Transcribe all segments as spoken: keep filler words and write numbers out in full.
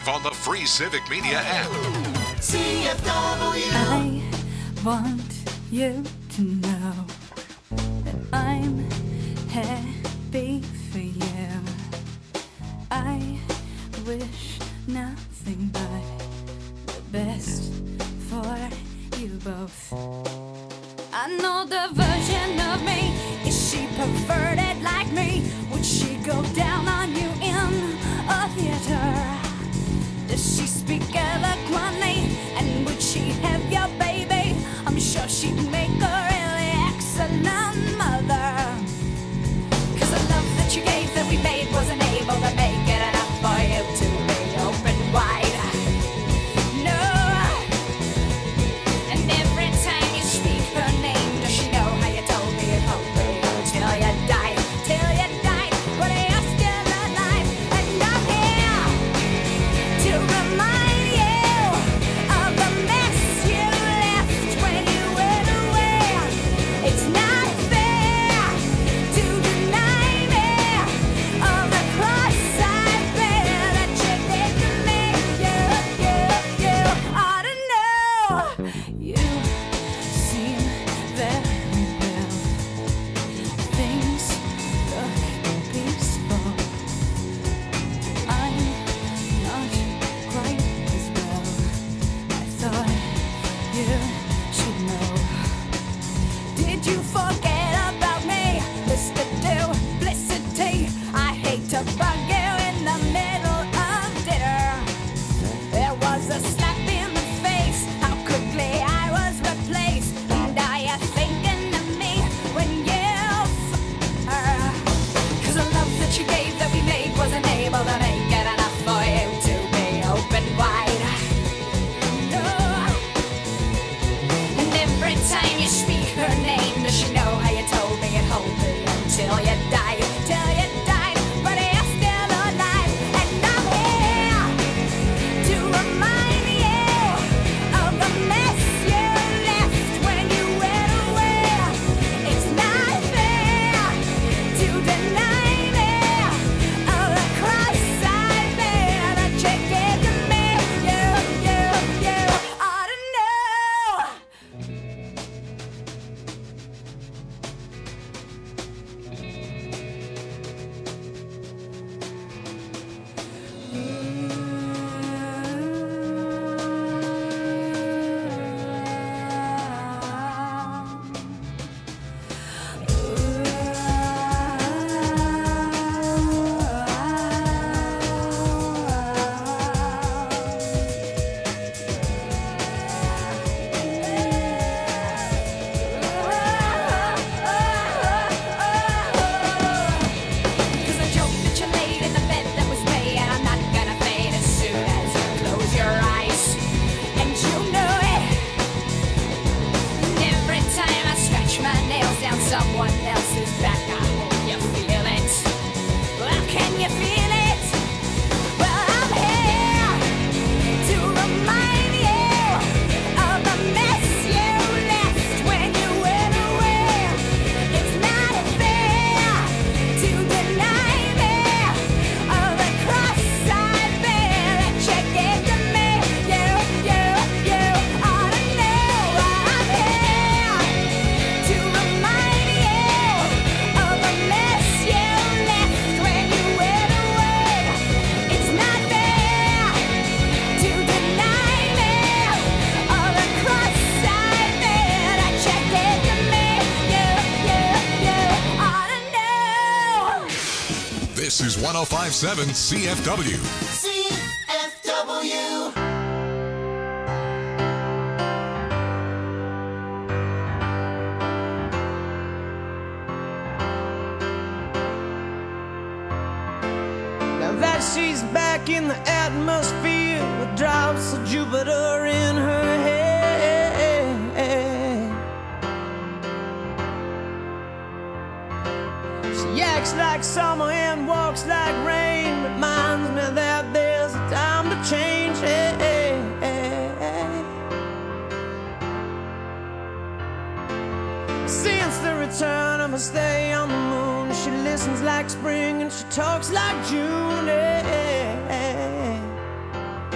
live on the free Civic Media app. C F W. I want you to know that I'm happy for you. I wish nothing but the best for you both. I know the version of me. Is she perverted like me? Would she go down on you in a theater? Does she speak eloquently? And would she have your baby? I'm sure she'd make a really excellent mother. Cause the love that you gave that we made wasn't able to make it enough for you to be open wide. No. And every time you speak her name, does she know how you told me it won't be until you died? Till you died, but you're still alive. And I'm here to remind you of the mess you left when you went away. It's not fair to deny me of the cross I bear that you did to me. You, you, you ought to know. You seem very well. Things look peaceful. I'm not quite as well. I thought you should know. Did you forget about me, Mister Duplicity? I hate to bug you in the middle of dinner. There was a slap in the face, how quickly I was replaced. And are you thinking of me when you f*** her? Cause the love that you gave that we made wasn't able to make it enough for you to be open wide. No. And every time you speak her name, does she know how you told me it hold me until you died? Till you died, but you're still alive. And I'm here to remind you of the mess you left when you went away. It's not fair to deny me of the cross I bear that you gave to me. You, you, you ought to know. Cause the joke that you laid in the bed that was made, and I'm not gonna fade as soon as you close your eyes. And you know it. And every time I scratch my nails down someone else's back, I hope you feel it. Well, can you feel it? Well, I'm here to remind you of the mess you left when you went away. It's not fair to deny me of the cross I bear that you gave to me. You, you, you ought to know. I'm here to remind you of the mess you left when you went away. It's not fair to deny me of the cross I bear that you gave to me. You, you, you ought to know. This is one oh five point seven C F W. C F W. Now that she's back in the atmosphere with drops of Jupiter in her head. She acts like summer and walks like rain. Reminds me that there's a time to change. Since the return of her stay on the moon, she listens like spring and she talks like June.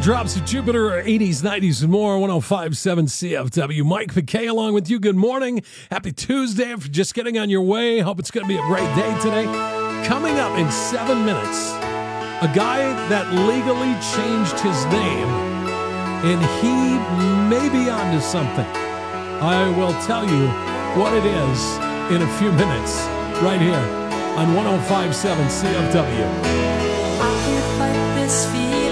Drops of Jupiter, eighties, nineties, and more. one oh five point seven C F W. Mike McKay along with you. Good morning. Happy Tuesday. If you're just getting on your way, hope it's going to be a great day today. Coming up in seven minutes, a guy that legally changed his name, and he may be onto something. I will tell you what it is in a few minutes, right here on one oh five point seven C F W. I can't fight this feeling.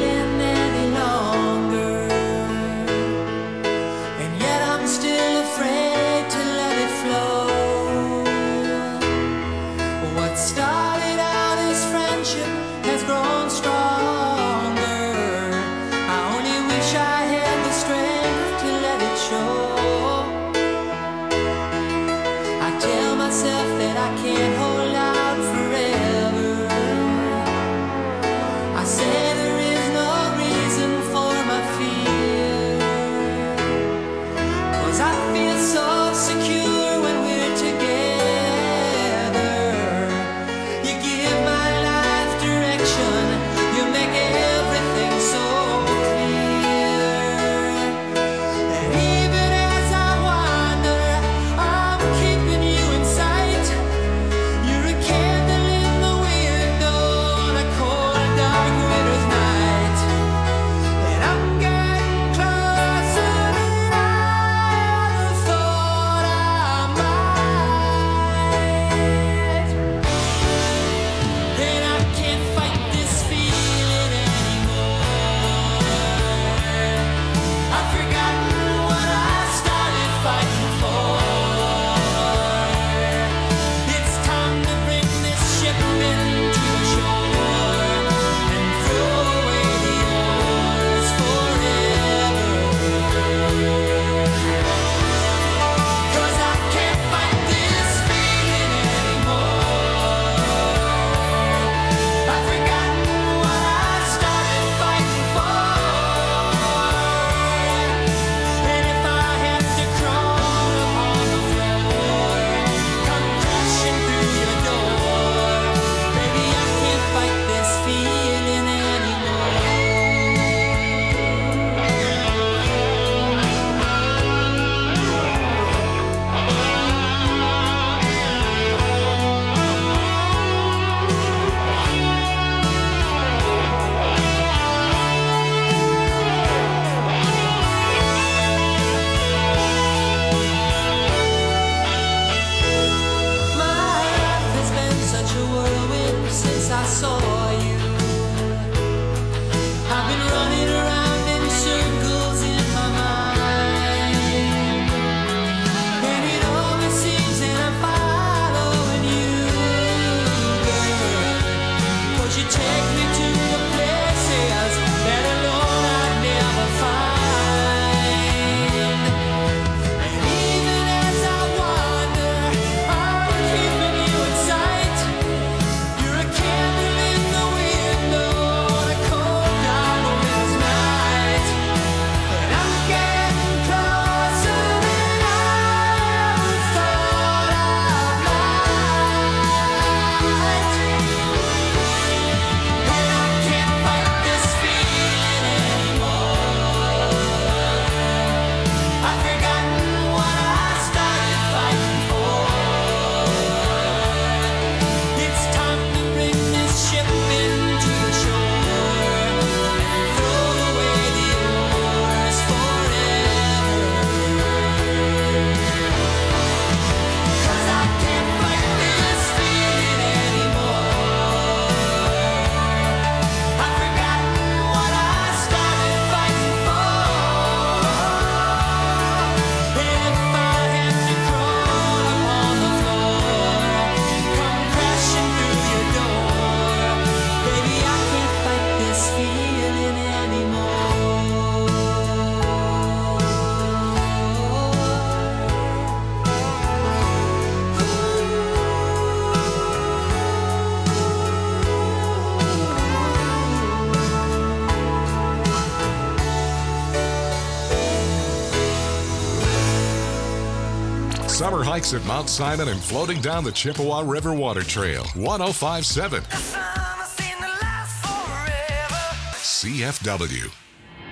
Summer hikes at Mount Simon and floating down the Chippewa River Water Trail. one oh five point seven C F W.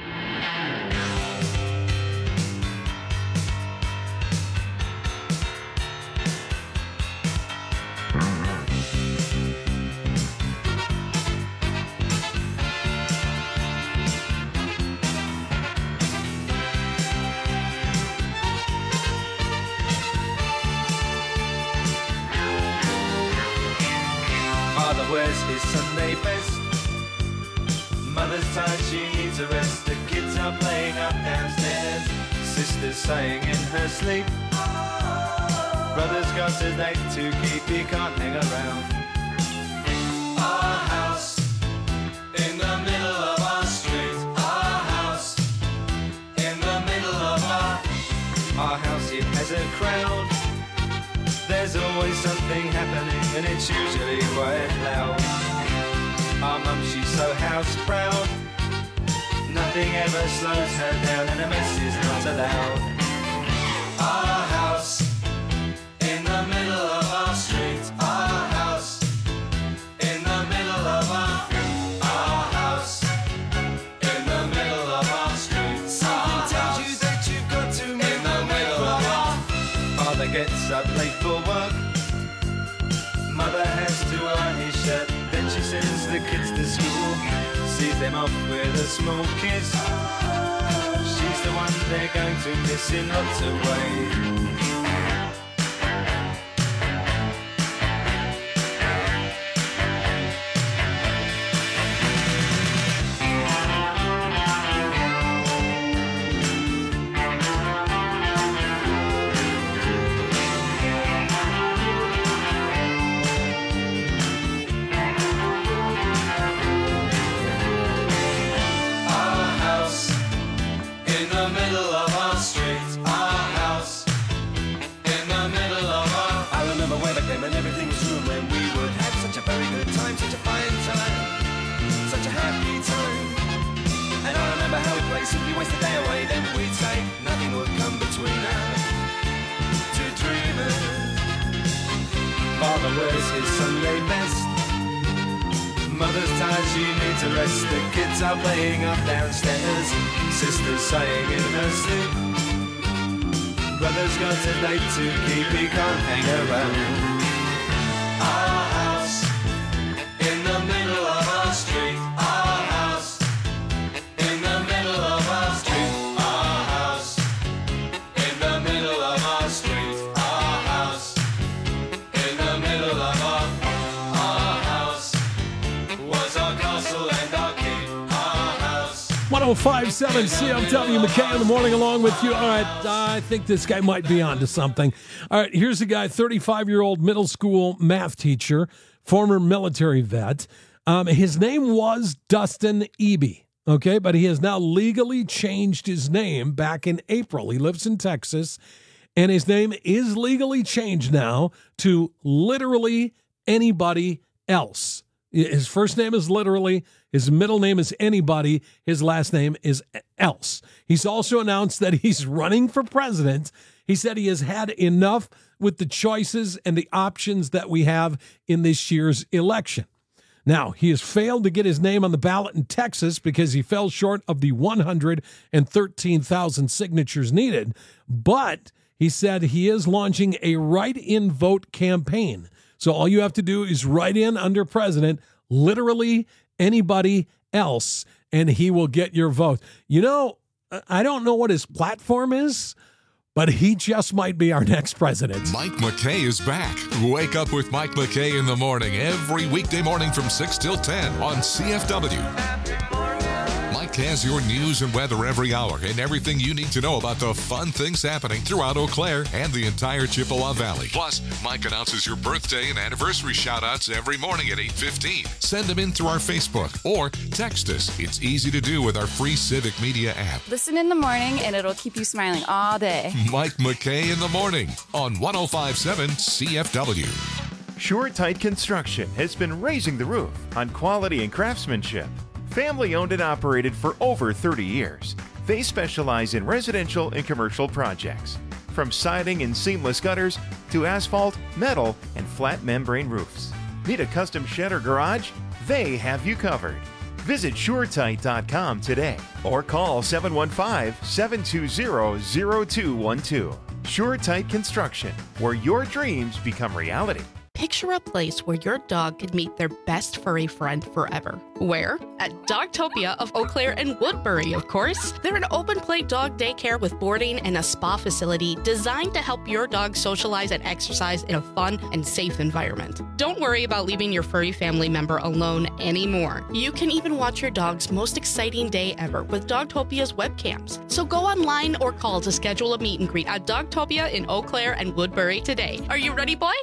wears his Sunday best. Mother's tired, she needs a rest. The kids are playing up downstairs. Sister's saying in her sleep, brother's got a date to keep, he can't hang around. Our house in the middle of our street. Our house in the middle of our Our house, it has a crowd. There's always something happening and it's usually quite loud. Our mum, she's so house proud. Nothing ever slows her down and a mess is not allowed. Our house in the middle of our street. Our house in the middle of our Our house in the middle of our street. Something tells you that you've got to move in the middle of our Father gets up late for work. Mother has to iron his shirt. Then she sends the kids to school, sees them off with a small kiss. She's the one they're going to miss in lots of ways. Simply waste the day away, then we'd say nothing would come between us. Two dreamers. Father wears his Sunday best. Mother's tired, she needs a rest. The kids are playing up downstairs. Sister's saying in her sleep, brother's got a date to keep, he can't hang around. Our house in the middle of our street. Our house in the middle of our street. Our house in the middle of our street. Our house in the middle of our Our house was our castle and our keep. Our house. one oh five point seven C F W, McKay in the morning along with you. All right, I think this guy might be onto something. All right, here's a guy, thirty-five-year-old middle school math teacher, former military vet. Um, his name was Dustin Eby. Okay, but he has now legally changed his name back in April. He lives in Texas, and his name is legally changed now to literally anybody else. His first name is literally, his middle name is anybody, his last name is else. He's also announced that he's running for president. He said he has had enough with the choices and the options that we have in this year's election. Now, he has failed to get his name on the ballot in Texas because he fell short of the one hundred thirteen thousand signatures needed. But he said he is launching a write-in vote campaign. So all you have to do is write in under president, literally anybody else, and he will get your vote. You know, I don't know what his platform is, but he just might be our next president. Mike McKay is back. Wake up with Mike McKay in the morning every weekday morning from six till ten on C F W. Mike has your news and weather every hour and everything you need to know about the fun things happening throughout Eau Claire and the entire Chippewa Valley. Plus, Mike announces your birthday and anniversary shout-outs every morning at eight fifteen. Send them in through our Facebook or text us. It's easy to do with our free Civic Media app. Listen in the morning and it'll keep you smiling all day. Mike McKay in the morning on one oh five point seven C F W. SureTight Construction has been raising the roof on quality and craftsmanship. Family owned and operated for over thirty years. They specialize in residential and commercial projects, from siding and seamless gutters to asphalt, metal, and flat membrane roofs. Need a custom shed or garage? They have you covered. Visit SureTight dot com today or call seven one five, seven two zero, zero two one two. SureTight Construction, where your dreams become reality. Picture a place where your dog could meet their best furry friend forever. Where? At Dogtopia of Eau Claire and Woodbury, of course. They're an open-play dog daycare with boarding and a spa facility designed to help your dog socialize and exercise in a fun and safe environment. Don't worry about leaving your furry family member alone anymore. You can even watch your dog's most exciting day ever with Dogtopia's webcams. So go online or call to schedule a meet and greet at Dogtopia in Eau Claire and Woodbury today. Are you ready, boy?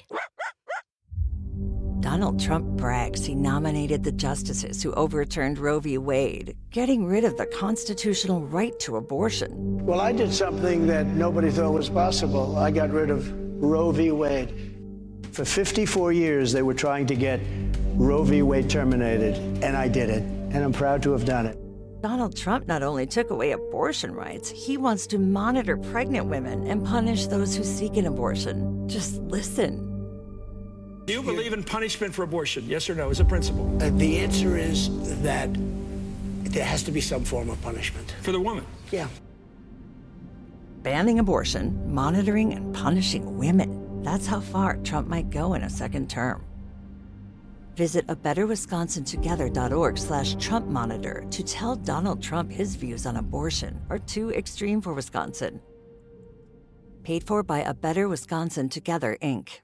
Donald Trump brags he nominated the justices who overturned Roe v. Wade, getting rid of the constitutional right to abortion. Well, I did something that nobody thought was possible. I got rid of Roe v. Wade. For fifty-four years, they were trying to get Roe v. Wade terminated, and I did it, and I'm proud to have done it. Donald Trump not only took away abortion rights, he wants to monitor pregnant women and punish those who seek an abortion. Just listen. Do you believe in punishment for abortion? Yes or no, as a principle? Uh, the answer is that there has to be some form of punishment. For the woman? Yeah. Banning abortion, monitoring and punishing women. That's how far Trump might go in a second term. Visit a better wisconsin together dot org slash Trump monitor to tell Donald Trump his views on abortion are too extreme for Wisconsin. Paid for by A Better Wisconsin Together, Incorporated.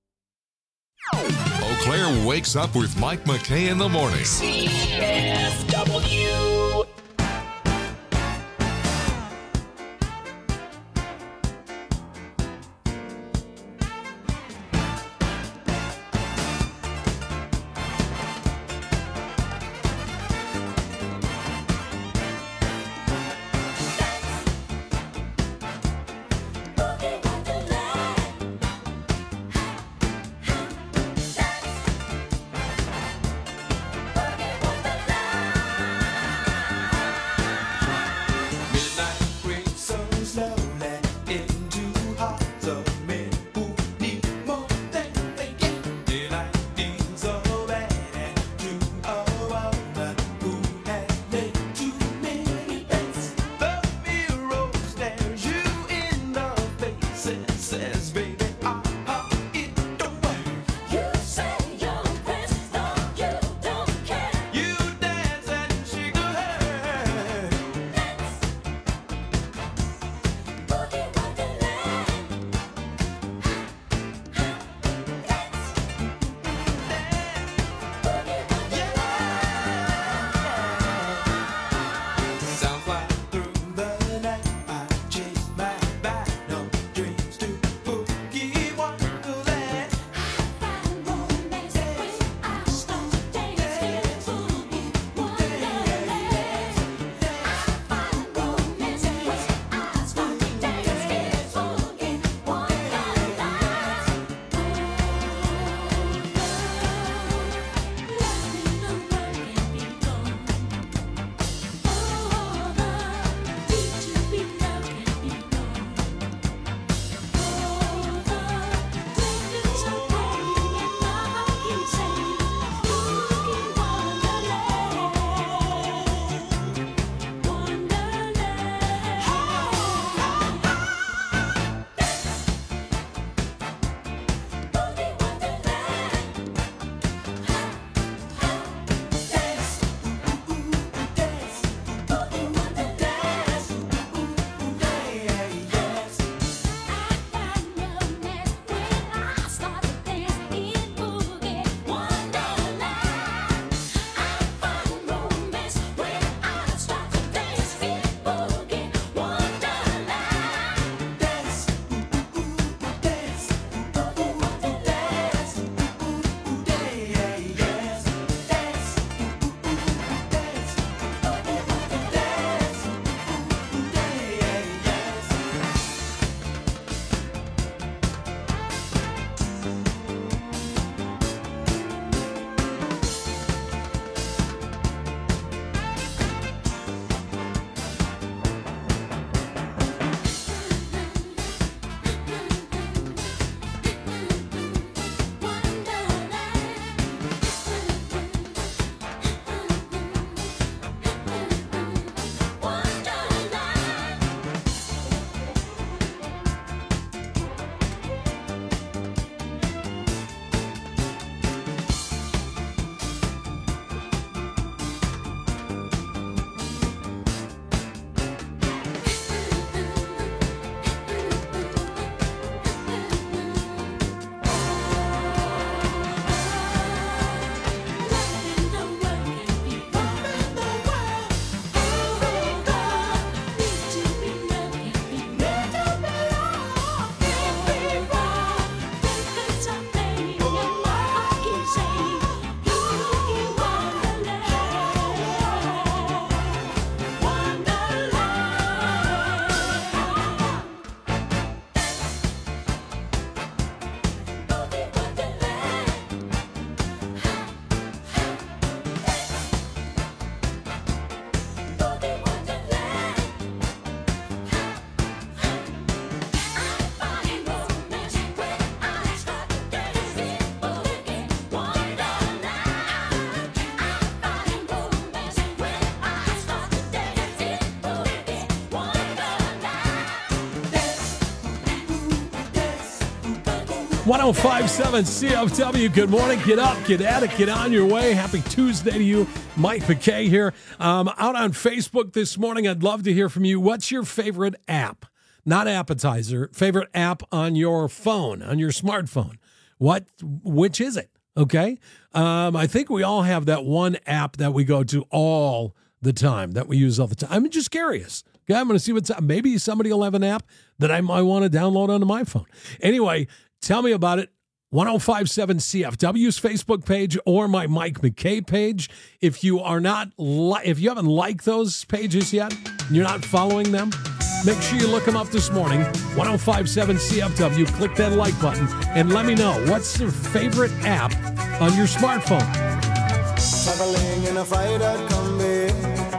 Eau Claire wakes up with Mike McKay in the morning. C F W. one oh five point seven C F W. Good morning. Get up, get at it, get on your way. Happy Tuesday to you. Mike McKay here. Um, out on Facebook this morning, I'd love to hear from you. What's your favorite app? Not appetizer. Favorite app on your phone, on your smartphone. What? Which is it? Okay. Um, I think we all have that one app that we go to all the time, that we use all the time. I'm just curious. Okay, I'm going to see what's up. Maybe somebody will have an app that I might want to download onto my phone. Anyway, tell me about it. one oh five point seven C F W's Facebook page or my Mike McKay page. If you are not, li- if you haven't liked those pages yet, and you're not following them, make sure you look them up this morning. one oh five point seven C F W. Click that like button and let me know what's your favorite app on your smartphone. Traveling in a freighter combi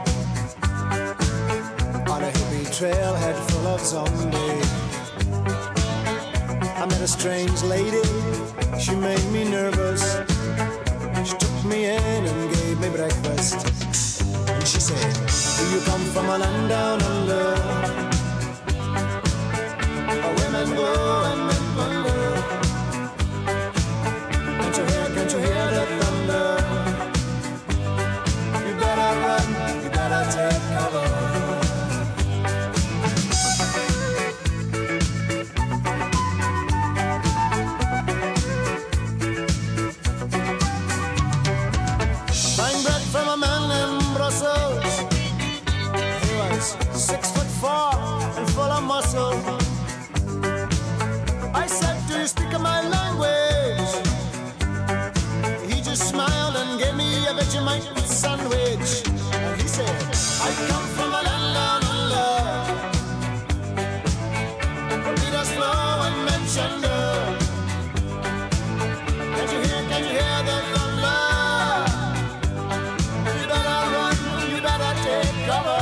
on a hippie trailhead full of zombies. I met a strange lady, she made me nervous. She took me in and gave me breakfast. And she said, do you come from a land down under? Where women go and men wonder. Can't you hear, can't you hear the thunder? You better run, you better take cover. Six foot four and full of muscle. I said, do you speak my language? He just smiled and gave me a Vegemite sandwich. And he said, I come from a land down under, where Peter's flow and men chunder. Can't you hear, can't you hear the thunder? You better run, you better take cover.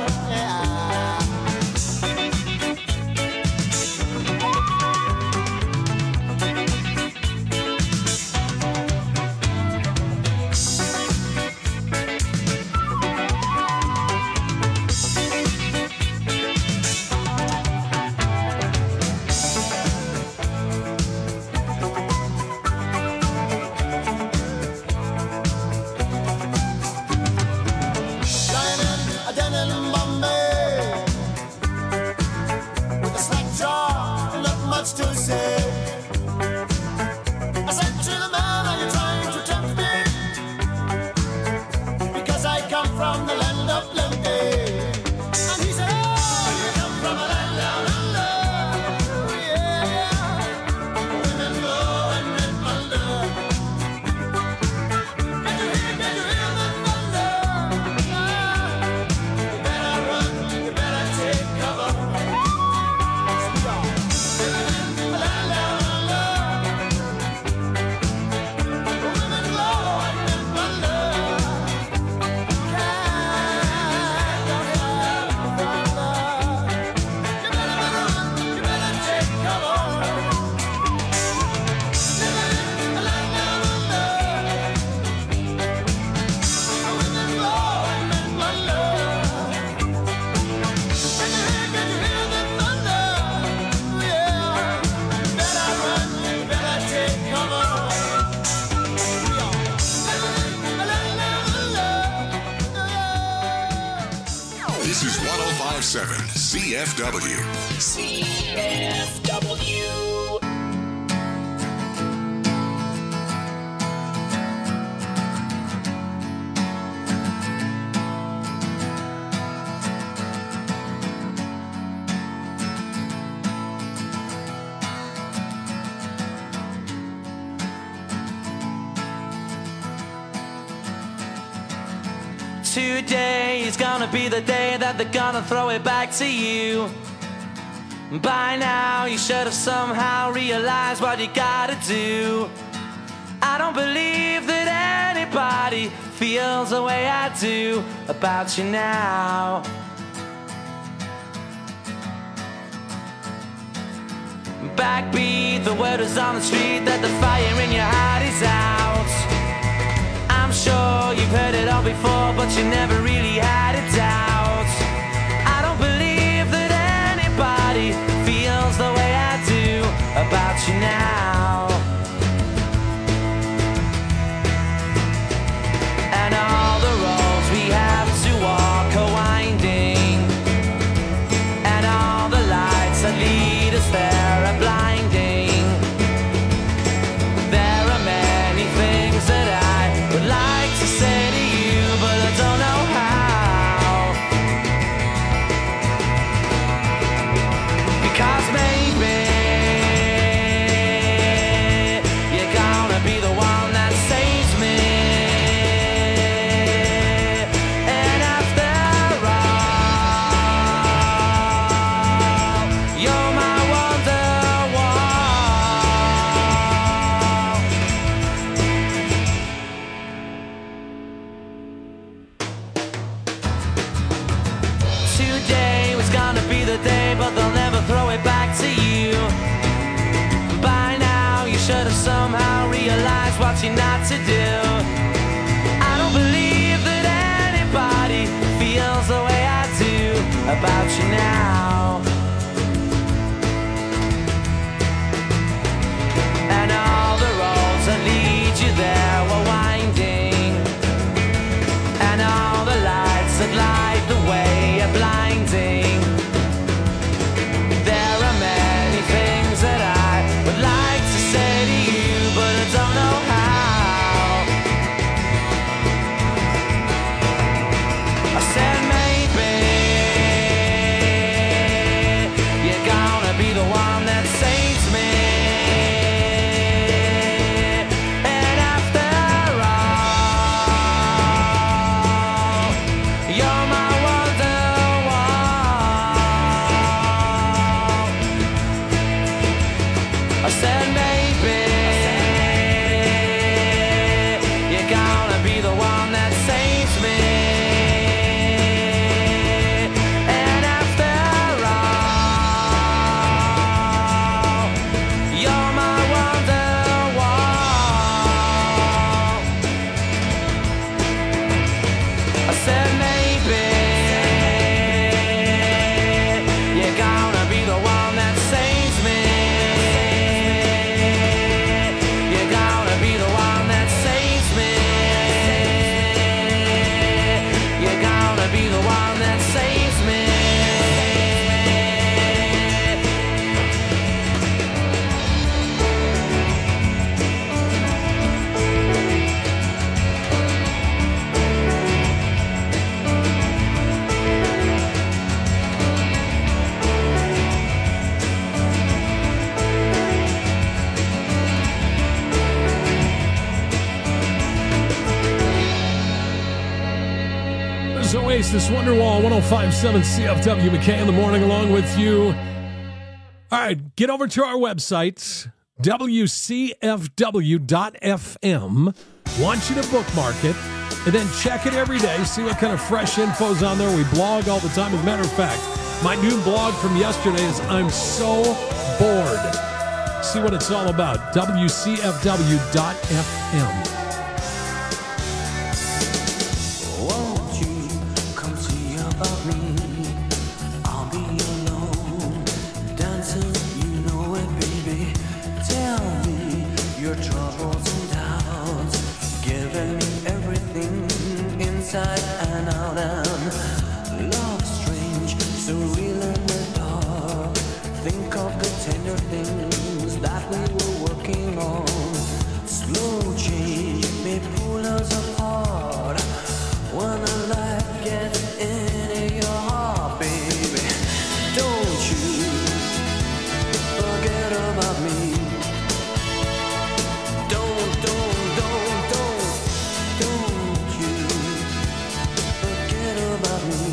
This is one oh five point seven C F W. C F W. Today is gonna be the day that they're gonna throw it back to you. By now you should have somehow realized what you gotta do. I don't believe that anybody feels the way I do about you now. Backbeat, the word is on the street that the fire in your heart is out. I'm sure you've heard it all before, but you never really had a doubt. I don't believe that anybody feels the way I do about you now. roads that lead us there are blinding. There are many things that I would like to say to you, but I don't know how. Because maybe you're gonna be the one that saves me. And after all, you're my Today was gonna be the day, but they'll never throw it back to you. By now, you should have somehow realized what you're not to do. I don't believe that anybody feels the way I do about you now. And all the roads that lead you there were winding, and all the lights that light the way are blinding. There are many things that I would like to say to you, but I don't know how. I said maybe you're gonna be the one that saves me. And after all, you're my I said maybe you're gonna be the one that saves me. And after all, you're my wonderwall. I said maybe you're gonna be the one that saves me. Be the one that saves me. Oasis, Wonderwall, one oh five point seven C F W, McKay in the morning along with you. All right, get over to our website, W C F W dot F M. Want you to bookmark it, and then check it every day, see what kind of fresh info's on there. We blog all the time. As a matter of fact, my new blog from yesterday is I'm So Bored. See what it's all about, W C F W dot F M. Inside and out, and love strange, so real in the dark. Think of the tender things that we were working on. Slow change may pull us apart. When a light gets into your heart, baby, don't you forget about me. Don't, don't, don't, don't, don't you forget about me.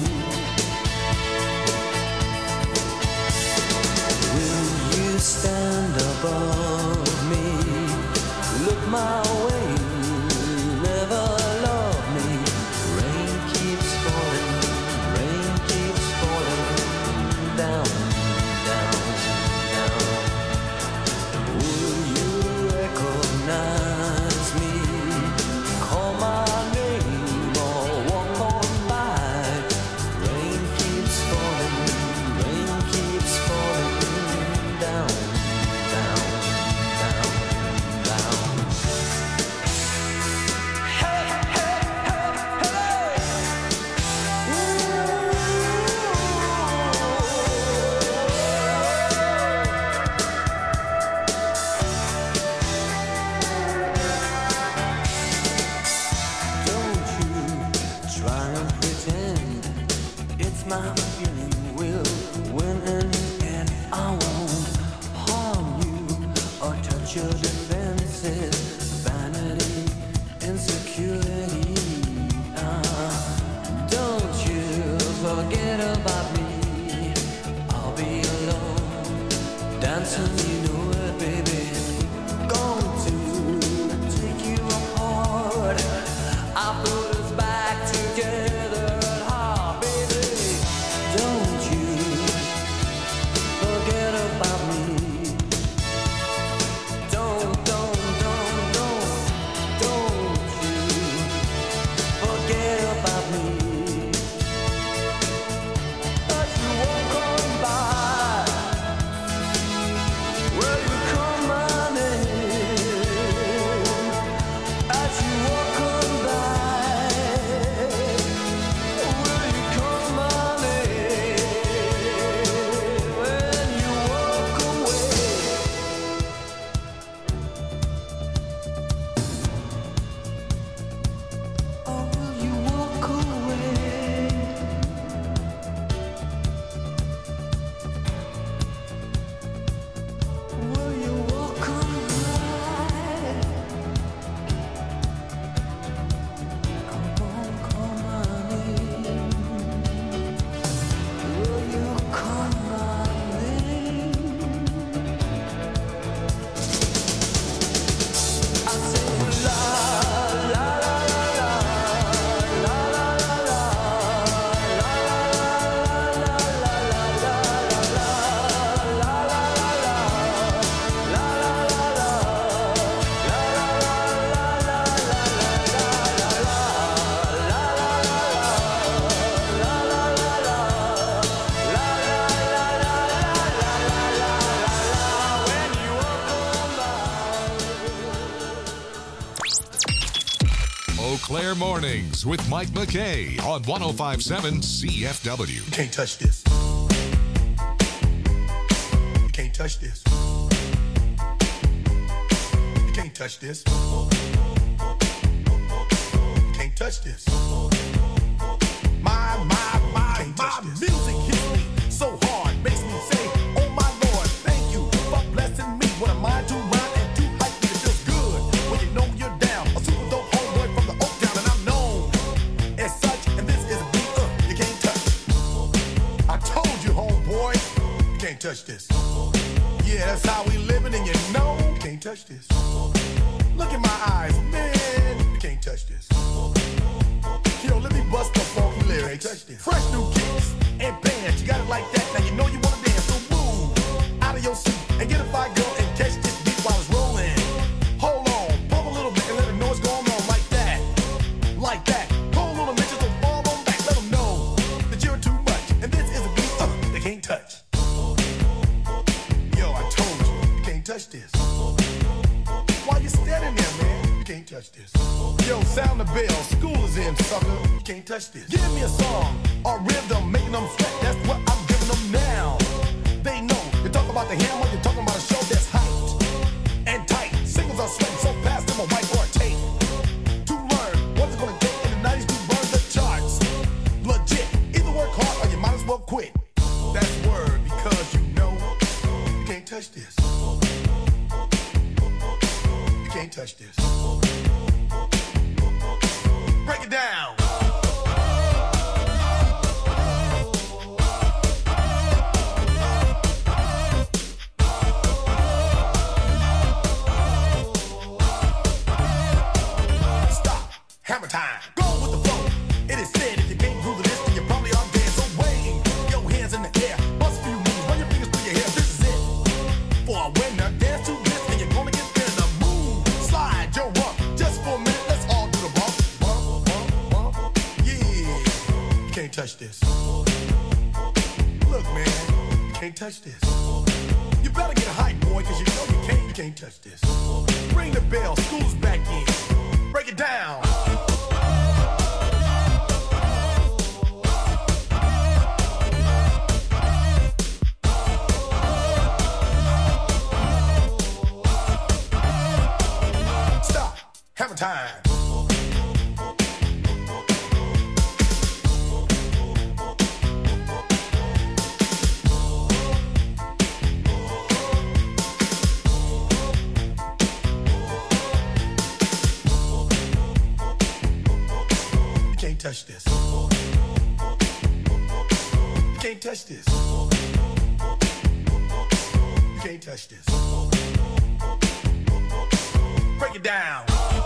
Will you stand above me? Look my way, never love me. Rain keeps falling, rain keeps falling down, down, down. Will you recognize me? Call my name or walk on by. Rain keeps falling, rain keeps falling down, down, down. your defenses, vanity, insecurity. Uh, don't you forget about me. I'll be alone, dancing, you know it, baby. Going to take you apart. I put us back together at heart, baby. Don't you forget about me. Don't, don't, don't, don't, don't you forget about me. As you walk on by, will you come running? As you walk on by, will you come running? When you walk away. Or will you walk away? Will you walk away? Come on, come on in. Will you come on in? I say la la la la la la la la Eau Claire Mornings with Mike McKay on one oh five point seven C F W. You can't touch this. You can't touch this. You can't touch this. You can't touch this. My, my, my, my music hits me so hard, makes me say, oh my Lord, thank you for blessing me. What am I to rhyme and to hype me? It feels good when you know you're down. A super dope homeboy from the Oak Town, and I'm known as such. And this is a beat uh, you can't touch. I told you, homeboy, you can't touch this. Yeah, that's how we living, and you know you can't touch this. Look in my eyes, man, you can't touch this. Yo, let me bust the funky lyrics. Fresh new kicks and bands, you got it like that. Now you know you wanna dance, so move out of your seat and get a fire girl and catch this beat while it's rolling. Hold on, pump a little bit and let them know what's going on like that, like that. Hold on a minute, so fall on back, let them know that you're too much. And this is a beat uh, they can't touch. Yo, I told you, you can't touch this. Why you standing there, man? You can't touch this. Yo, sound the bell, school is in, sucker. You can't touch this. Give me a song or rhythm, making them sweat. That's what I'm giving them now. They know. You talk about the hammer, you're talking about a show that's hyped and tight. Singles are sweating so fast, them a white or a tape. To learn what's it gonna take in the nineties to burn the charts. Legit. Either work hard or you might as well quit. That's word because you know you can't touch this. You can't touch this. Break it down. Stop. Hammer time. Go with the flow. It is said if you can't groove this, then you probably are dead. So wave your hands in the air. Bust a few moves. Run your fingers through your hair. This is it. For a winner, dance to this, and you're gonna get there. The move. Slide your rump. Just for a minute, let's all do the bump. Bump, bump, bump. Yeah. You can't touch this. Look, man. You can't touch this. You better get hype, boy, cause you know you can't, you can't touch this. Ring the bell. School's back in. Break it down. Stop. Hammer time. touch this. You can't touch this. You can't touch this. Break it down.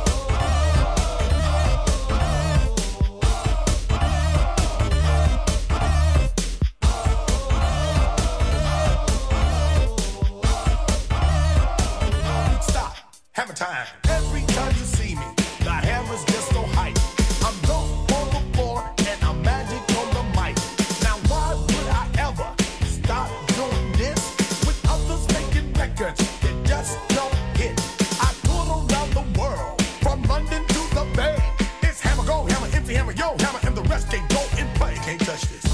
Stop. Hammer time. Every time you see me, the hammer's just so hype. I'm dope on the floor and I'm magic on the mic. Now why would I ever stop doing this with others making records that just don't hit? I tour around the world from London to the Bay. It's hammer go, hammer empty, hammer yo, hammer and the rest can go and play. You can't touch this.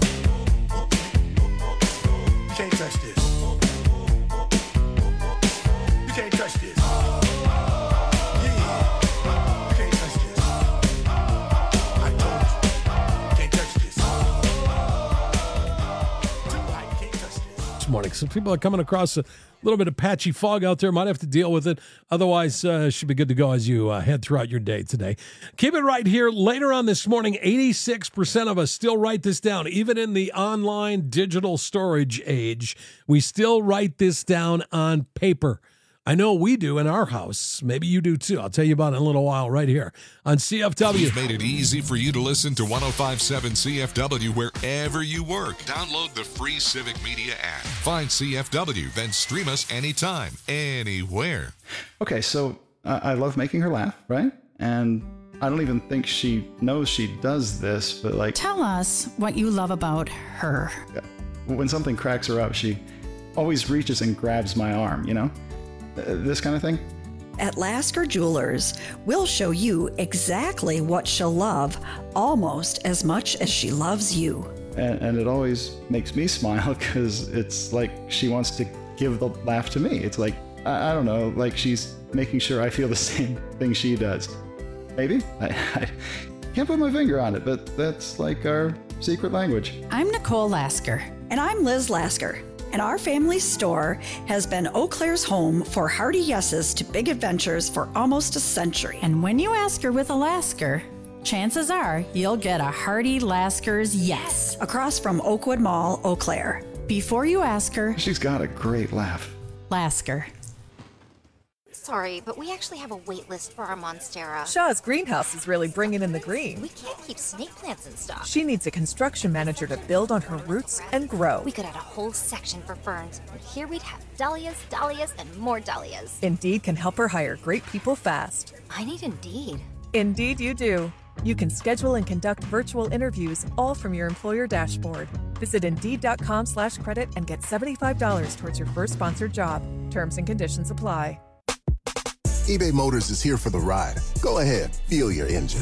You can't touch this. You can't touch this. This morning. Some people are coming across a little bit of patchy fog out there. Might have to deal with it. Otherwise, uh, should be good to go as you uh, head throughout your day today. Keep it right here. Later on this morning, eighty-six percent of us still write this down. Even in the online digital storage age, we still write this down on paper. I know we do in our house. Maybe you do too. I'll tell you about it in a little while right here on C F W. We've made it easy for you to listen to one oh five point seven C F W wherever you work. Download the free Civic Media app. Find C F W, then stream us anytime, anywhere. Okay, so uh, I love making her laugh, right? And I don't even think she knows she does this, but like... Tell us what you love about her. When something cracks her up, she always reaches and grabs my arm, you know? This kind of thing? At Lasker Jewelers, we'll show you exactly what she'll love almost as much as she loves you. And, and it always makes me smile because it's like she wants to give the laugh to me. It's like, I, I don't know, like she's making sure I feel the same thing she does. Maybe? I, I can't put my finger on it, but that's like our secret language. I'm Nicole Lasker. And I'm Liz Lasker. And our family's store has been Eau Claire's home for hearty yeses to big adventures for almost a century. And when you ask her with a Lasker, chances are you'll get a hearty Lasker's yes. Across from Oakwood Mall, Eau Claire. Before you ask her... She's got a great laugh. Lasker. Sorry, but we actually have a wait list for our Monstera. Shaw's greenhouse is really bringing in the green. We can't keep snake plants in stock. She needs a construction manager to build on her roots and grow. We could add a whole section for ferns, and here we'd have dahlias, dahlias, and more dahlias. Indeed can help her hire great people fast. I need Indeed. Indeed you do. You can schedule and conduct virtual interviews all from your employer dashboard. Visit Indeed.com slash credit and get seventy-five dollars towards your first sponsored job. Terms and conditions apply. eBay Motors is here for the ride. Go ahead, feel your engine.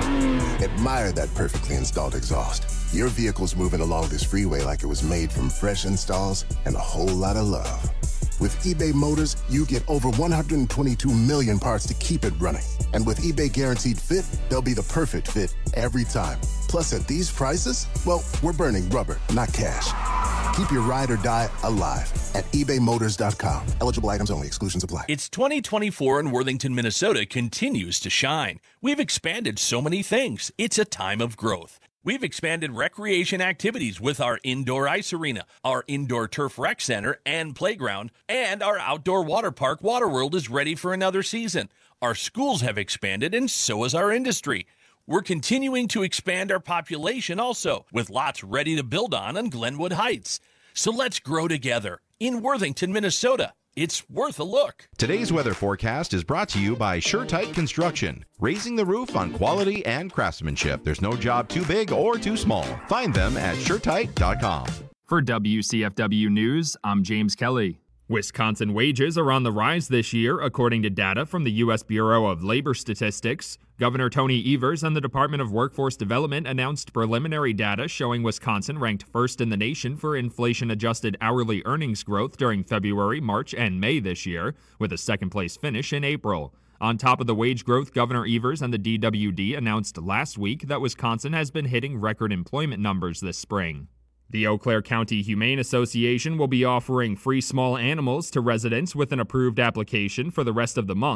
Admire that perfectly installed exhaust. Your vehicle's moving along this freeway like it was made from fresh installs and a whole lot of love. With eBay Motors, you get over one hundred twenty-two million parts to keep it running. And with eBay Guaranteed Fit, they'll be the perfect fit every time. Plus, at these prices, well, we're burning rubber, not cash. Keep your ride or die alive at ebay motors dot com. Eligible items only. Exclusions apply. It's twenty twenty-four and Worthington, Minnesota continues to shine. We've expanded so many things. It's a time of growth. We've expanded recreation activities with our indoor ice arena, our indoor turf rec center and playground, and our outdoor water park, Waterworld, is ready for another season. Our schools have expanded, and so has our industry. We're continuing to expand our population also, with lots ready to build on in Glenwood Heights. So let's grow together in Worthington, Minnesota. It's worth a look. Today's weather forecast is brought to you by SureTight Construction, raising the roof on quality and craftsmanship. There's no job too big or too small. Find them at sure tight dot com. For W C F W News, I'm James Kelly. Wisconsin wages are on the rise this year, according to data from the U S Bureau of Labor Statistics. Governor Tony Evers and the Department of Workforce Development announced preliminary data showing Wisconsin ranked first in the nation for inflation-adjusted hourly earnings growth during February, March, and May this year, with a second-place finish in April. On top of the wage growth, Governor Evers and the D W D announced last week that Wisconsin has been hitting record employment numbers this spring. The Eau Claire County Humane Association will be offering free small animals to residents with an approved application for the rest of the month.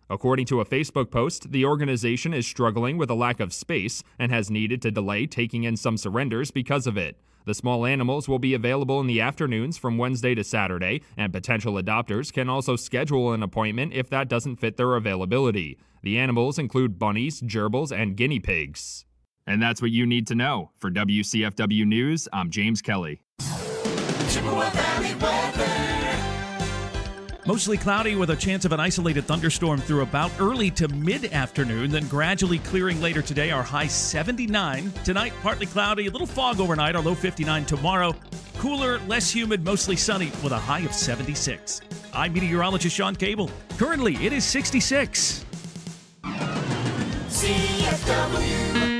According to a Facebook post, the organization is struggling with a lack of space and has needed to delay taking in some surrenders because of it. The small animals will be available in the afternoons from Wednesday to Saturday, and potential adopters can also schedule an appointment if that doesn't fit their availability. The animals include bunnies, gerbils, and guinea pigs. And that's what you need to know. For W C F W News, I'm James Kelly. Chippewa Valley weather. Mostly cloudy with a chance of an isolated thunderstorm through about early to mid-afternoon, then gradually clearing later today. Our high seventy-nine. Tonight, partly cloudy, a little fog overnight, our low fifty-nine tomorrow. Cooler, less humid, mostly sunny with a high of seventy-six. I'm meteorologist Sean Cable. Currently, it is sixty-six. C F W.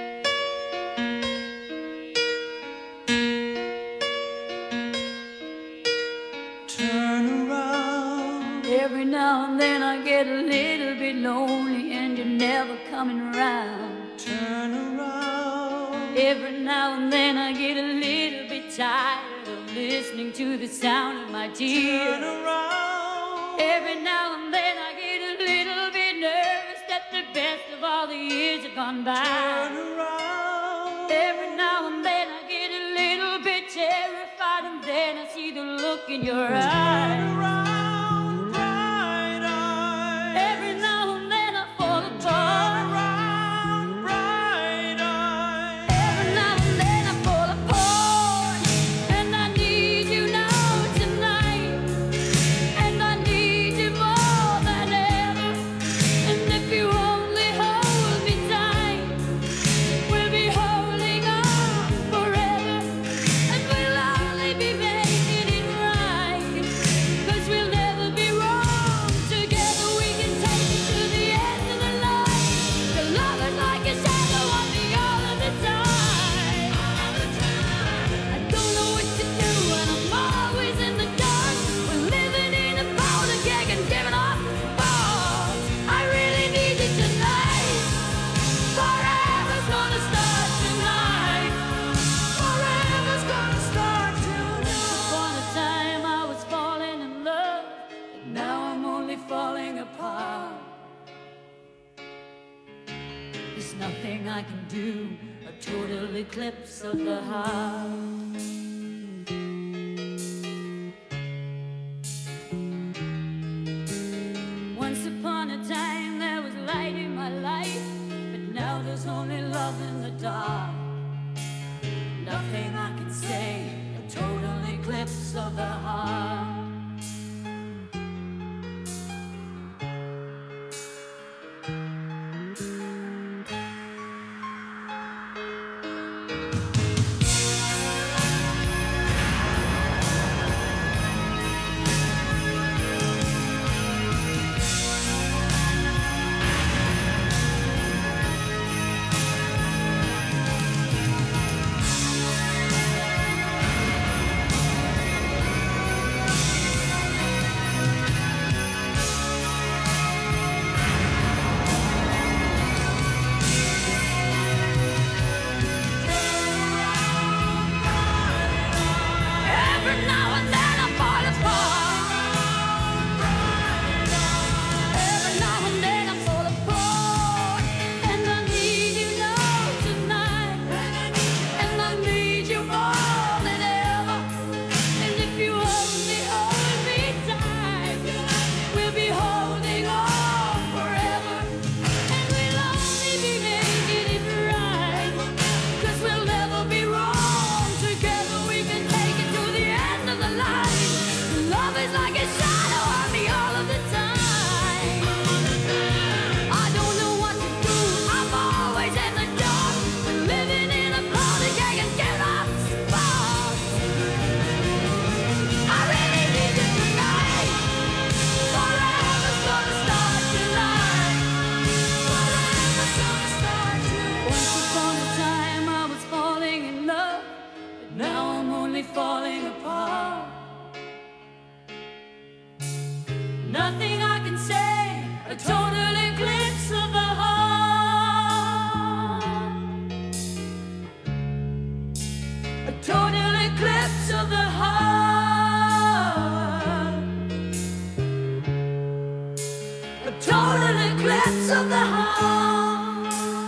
Every now and then I get a little bit lonely and you're never coming around. Turn around. Every now and then I get a little bit tired of listening to the sound of my tears. Turn around. Every now and then I get a little bit nervous that the best of all the years have gone by. Turn around. Every now and then I get a little bit terrified and then I see the look in your eyes. Turn around. I can do a total eclipse of the heart. Once upon a time there was light in my life, but now there's only love in the dark. Nothing I can say, a total eclipse of the heart. Total dance of the heart.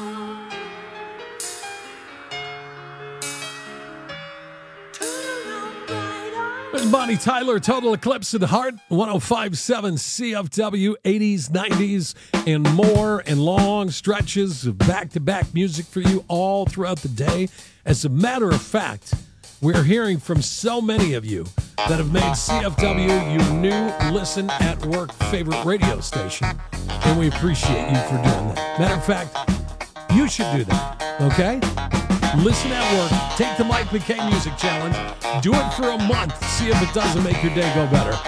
There's Bonnie Tyler, Total Eclipse of the Heart, one oh five point seven C F W, eighties, nineties, and more, and long stretches of back-to-back music for you all throughout the day. As a matter of fact, we're hearing from so many of you that have made C F W your new listen-at-work favorite radio station, and we appreciate you for doing that. Matter of fact, you should do that, okay? Listen at work. Take the Mike McKay Music Challenge. Do it for a month. See if it doesn't make your day go better.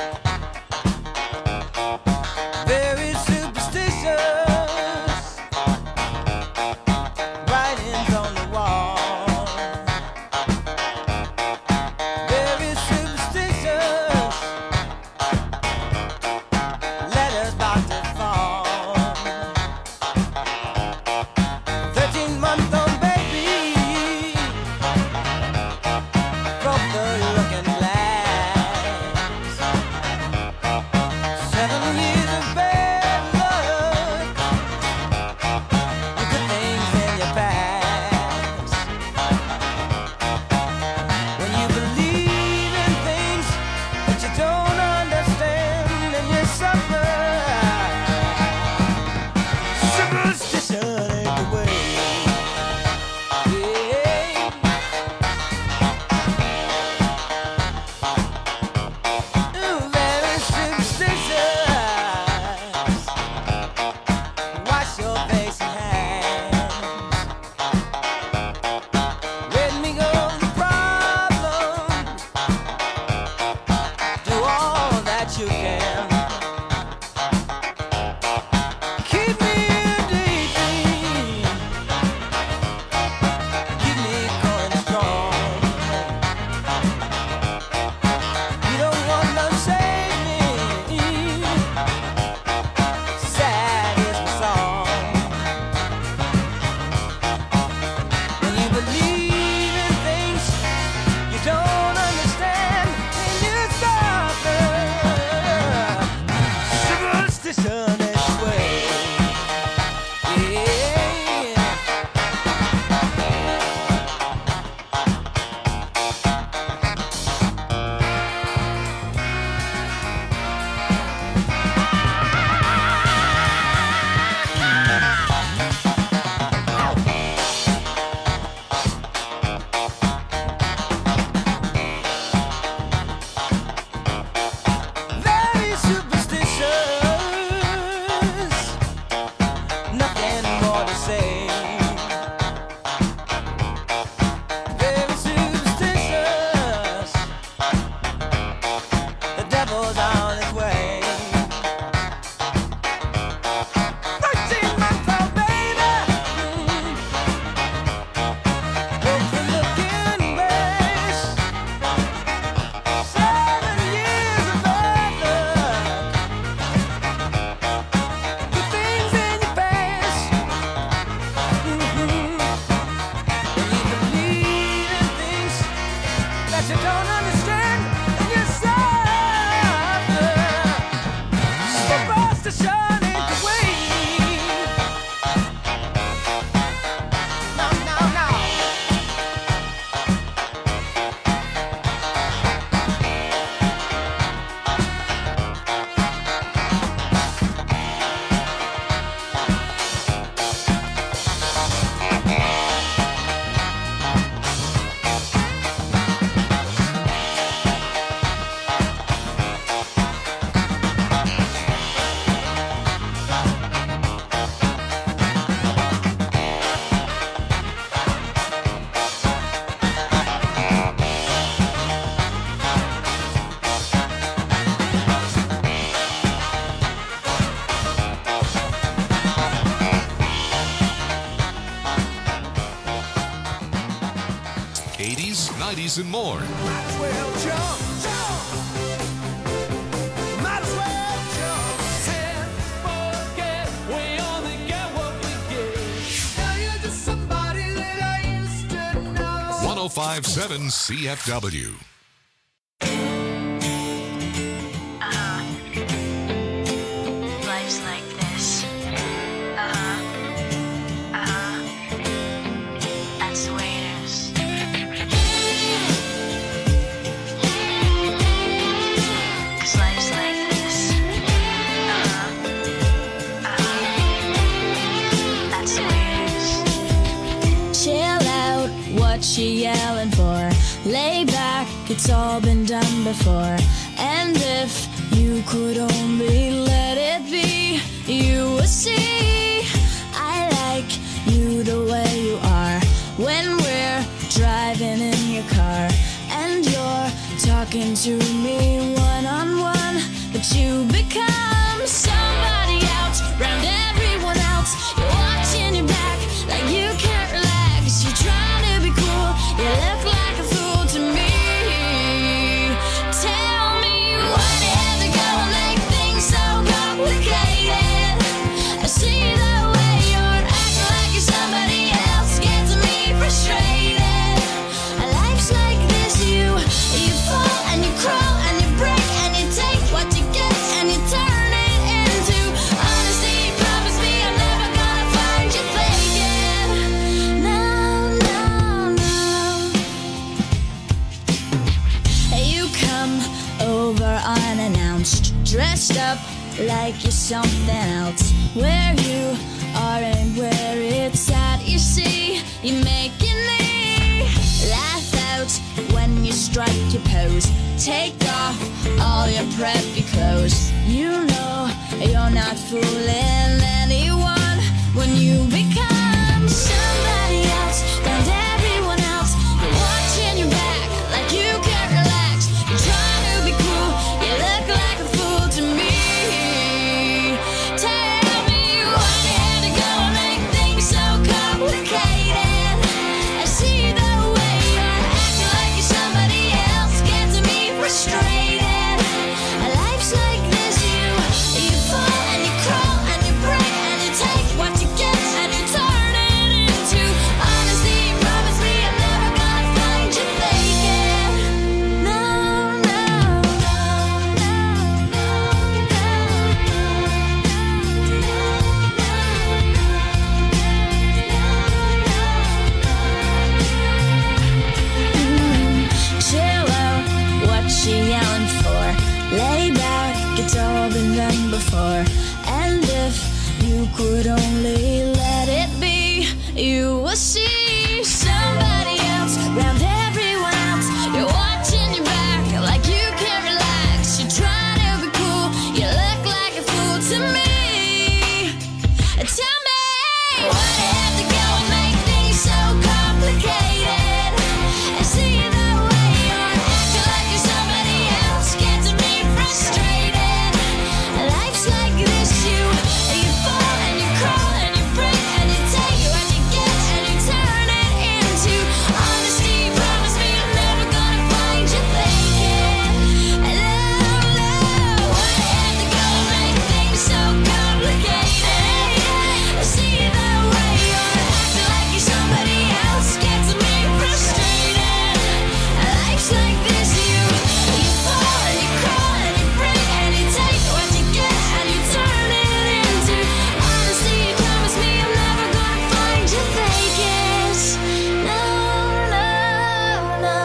Very superstitious. Writings on the wall. Very superstitious. Letters about to fall. Thirteen month old baby broke the looking glass. Seven years of bad luck. You good things in your past. When you believe in things that you don't understand, and you suffer. Superstition ain't the way. Yeah. Ooh, very superstitious. Wash your face and hands. Let me go the problem. Do all that you can. Keep me in daydream. Keep me going strong. You don't want to save me. Sad is my song. When you believe in things you don't understand, and you suffer. Superstition is the way. Yeah. Very superstitious. Nothing more to say. Very superstitious. The devil's on his way. Thirteen month old baby broke the looking glass. Seven years of bad luck. Good things in your past. Mhm. When you believe in things that you don't understand, and you suffer. Superstition ain't the way. No, no, no. eighties, nineties, and more. Might as well jump, jump. Might as well jump. Can't forget we only get what we get. Now you're just somebody that I used to know. one oh five point seven C F W. Life's like this. Oh you yelling for? Lay back, it's all been done before. And if you could only let it be, you would see I like you the way you are. When we're driving in your car and you're talking to me one-on-one, but you become somebody else round everyone else. You're watching your back like you can't relax. You're trying to be cool, you look like a fool to me. Tell me what had to go and make things so complicated. I see the way you're acting like you're somebody else, gets me frustrated. Life's like this, you you fall and you crawl and you break and you take what you get and you turn it into honesty. Promise me I'm never gonna find you faking. No, no, no. You come over unannounced, dressed up like you're something else. Where you are and where it's at, you see, you're making me laugh out when you strike your pose. Take off all your preppy clothes. You know you're not fooling anyone when you become somebody else and everyone else. You're watching your back like you can't relax. You're trying to be cool, you look like a fool to me. Tell me what had to go and make things so complicated. I see the way you're acting like you're somebody else, gets me frustrated. Life's like this, you you fall and you crawl and you break and you take what you get and you turn it into honesty. Promise me I'm never gonna find you faking. No, no, chill out, what you yelling for? Lay back, it's all been done before. And if you could only let it be, you will see somebody else round everyone else. You're watching your back like you can't relax. You're trying to be cool, you look like a fool to me. Tell me what had to go and make things so complicated. I see the way you're acting like you're somebody else, gets me frustrated. Life's like this, you you fall and you crawl and you break and you take what you get and you turn it into honesty. Promise me I'm never gonna find you faking. No, no, what had to go and make things so complicated? I see the way you're acting like you're somebody else, gets me frustrated. Life's like this, you you fall and you crawl and you break and you take what you get and you turn it into honesty. Promise me I'm never gonna find you faking. No, no, no.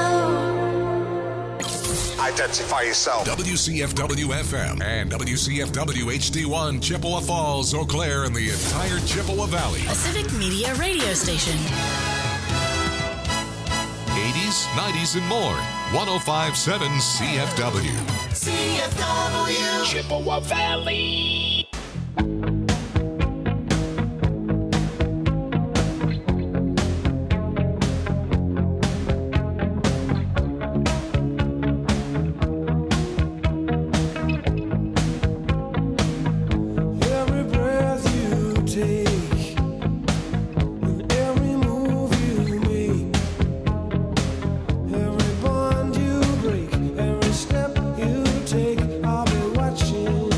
Identify yourself. W C F W F M and W C F W H D one, Chippewa Falls, Eau Claire, and the entire Chippewa Valley. A Civic Media radio station. eighties, nineties, and more. one oh five point seven C F W. C F W. Chippewa Valley. Every breath you take, and every move you make, every bond you break, every step you take, I'll be watching.